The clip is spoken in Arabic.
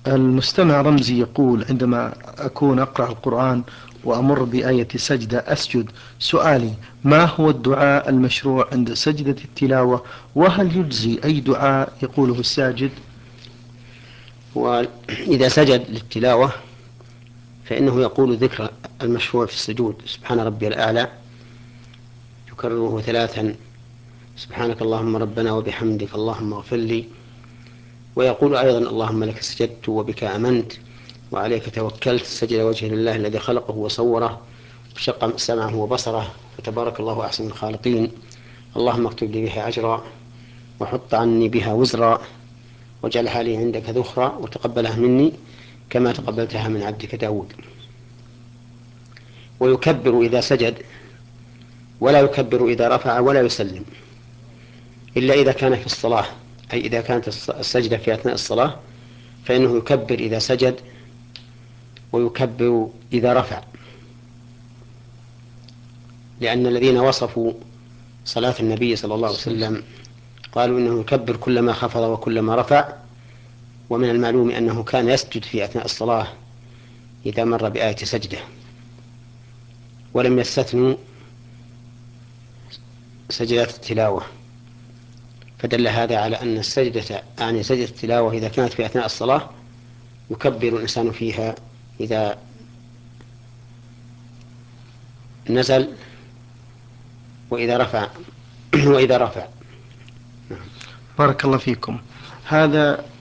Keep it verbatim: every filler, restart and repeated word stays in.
المستمع رمزي يقول: عندما أكون أقرأ القرآن وأمر بآية سجدة أسجد. سؤالي: ما هو الدعاء المشروع عند سجدة التلاوة؟ وهل يجزي أي دعاء يقوله الساجد؟ وإذا سجد للتلاوة فإنه يقول ذكر المشروع في السجود: سبحان ربي الأعلى، يكرره ثلاثا: سبحانك اللهم ربنا وبحمدك اللهم اغفر لي. ويقول أيضا: اللهم لك سجدت وبك آمنت وعليك توكلت، سجد وجه لله الذي خلقه وصوره وشق سمعه وبصره، فتبارك الله أحسن الخالقين. اللهم اكتب لي بها أجرا وحط عني بها وزرا واجعلها لي عندك ذخرا وتقبلها مني كما تقبلتها من عبدك داود. ويكبر إذا سجد ولا يكبر إذا رفع ولا يسلم إلا إذا كان في الصلاة، أي إذا كانت السجدة في أثناء الصلاة فإنه يكبر إذا سجد ويكبر إذا رفع، لأن الذين وصفوا صلاة النبي صلى الله عليه وسلم قالوا إنه يكبر كلما خفض وكلما رفع. ومن المعلوم أنه كان يسجد في أثناء الصلاة إذا مر بآية سجدة، ولم يستثنوا سجدات التلاوة، فدل هذا على أن السجدة يعني سجدة التلاوة إذا كانت في أثناء الصلاة يكبر الإنسان فيها إذا نزل وإذا رفع وإذا رفع. بارك الله فيكم. هذا